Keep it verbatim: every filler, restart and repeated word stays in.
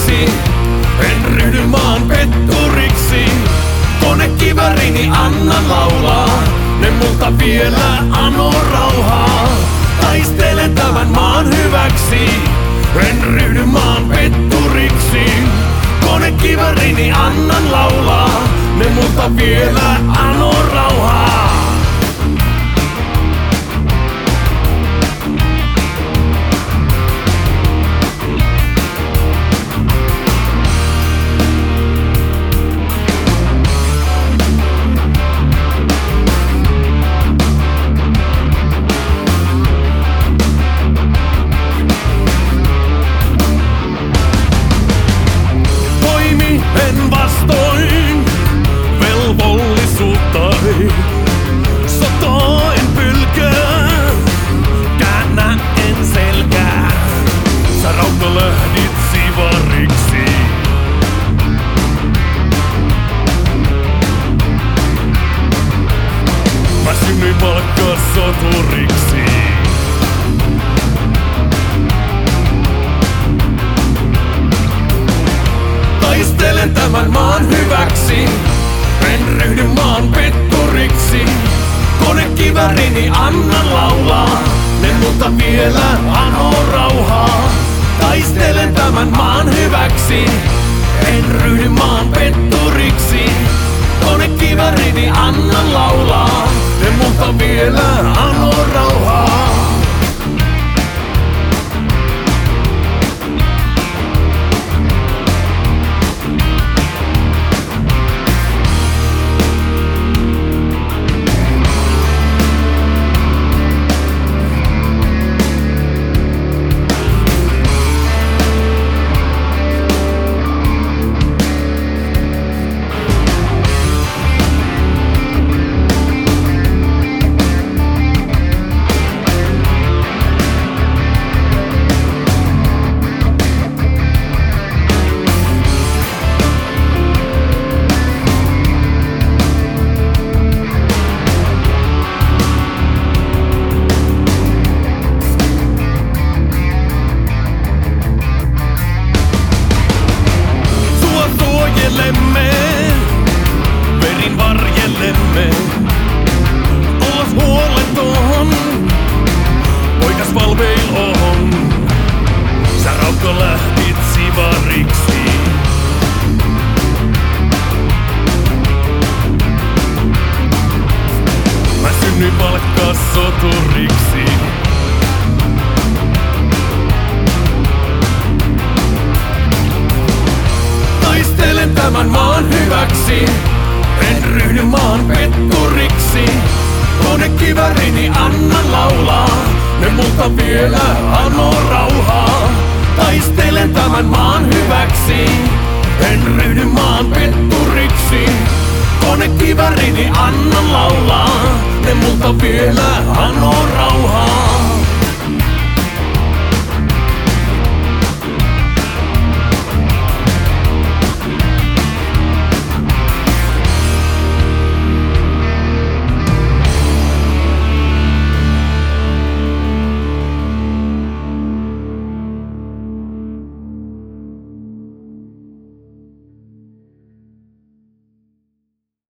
hyväksi, en ryhdy maan petturiksi. Konekivärini annan laulaa, ne multa vielä anoo rauhaa. Taistelen tämän maan hyväksi, en ryhdy maan petturiksi. Konekivärini annan laulaa, ne multa vielä anoo rauhaa. En vastoin velvollisuuttani, sotaa en pylkää, käännä en selkää. Sä Raukka lähdit sivariksi. Mä synnyin palkkaa soturiksi. Taistelen tämän maan hyväksi, en ryhdy maan petturiksi. Konekivärini annan laulaa, ne multa vielä anoo rauhaa. Taistelen tämän maan hyväksi, en ryhdy maan petturiksi. Konekivärini annan laulaa, ne multa vielä anoo rauhaa. Verin varjelemme, ollas huoleton, poikas valveil on. Sä Raukka lähtit sivariksi. Mä synnyin palkkaa soturiksi. Taistelen tämän maan hyväksi, en ryhdy maan petturiksi. Konekivärini annan laulaa, ne multa vielä anoo rauhaa. Taistelen tämän maan hyväksi, en ryhdy maan petturiksi. Konekivärini annan laulaa, ne multa vielä anoo rauhaa.